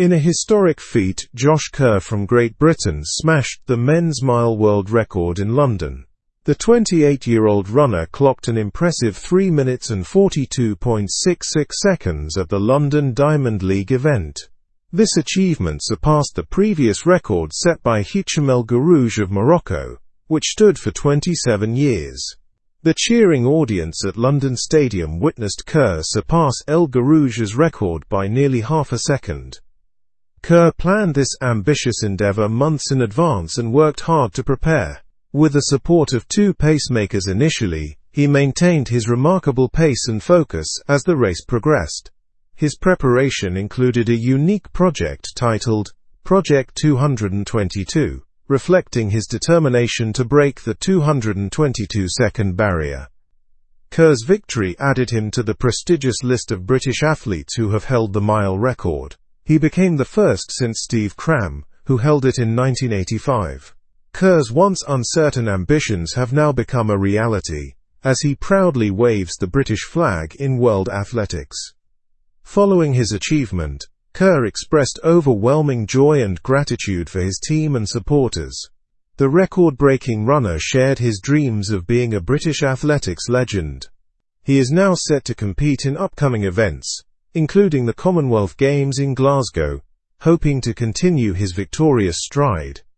In a historic feat, Josh Kerr from Great Britain smashed the men's mile world record in London. The 28-year-old runner clocked an impressive 3 minutes and 42.66 seconds at the London Diamond League event. This achievement surpassed the previous record set by Hicham El Guerrouj of Morocco, which stood for 27 years. The cheering audience at London Stadium witnessed Kerr surpass El Guerrouj's record by nearly half a second. Kerr planned this ambitious endeavour months in advance and worked hard to prepare. With the support of 2 pacemakers initially, he maintained his remarkable pace and focus as the race progressed. His preparation included a unique project titled Project 222, reflecting his determination to break the 222-second barrier. Kerr's victory added him to the prestigious list of British athletes who have held the mile record. He became the first since Steve Cram, who held it in 1985. Kerr's once uncertain ambitions have now become a reality, as he proudly waves the British flag in world athletics. Following his achievement, Kerr expressed overwhelming joy and gratitude for his team and supporters. The record-breaking runner shared his dreams of being a British athletics legend. He is now set to compete in upcoming events, including the Commonwealth Games in Glasgow, hoping to continue his victorious stride.